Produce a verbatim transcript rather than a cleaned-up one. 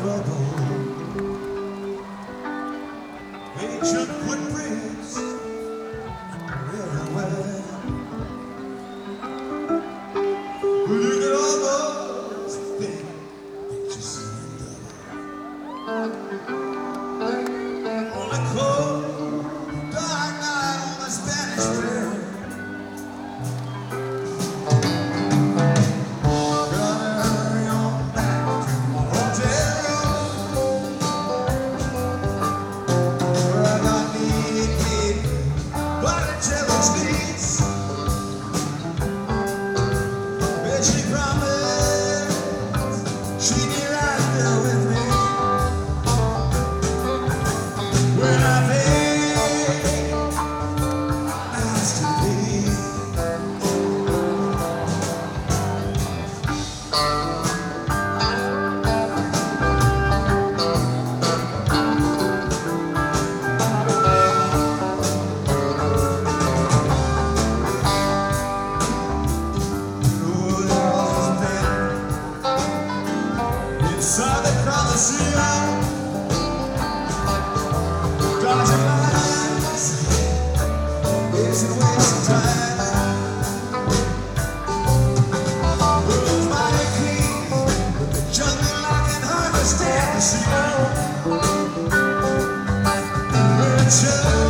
Ancient footprints everywhere. Look at all those things that you see on the cold, dark night on the Spanish Trail. Gotta hurry on back to my hotel room, where I got me a cake, Botticelli sweets. And she promised she'd be right there with me when I paid my masterpiece. Inside the Colosseum, dodging lines, isn't wasting time. Who's my king? With the jungle I can hardly stand to see. Richard.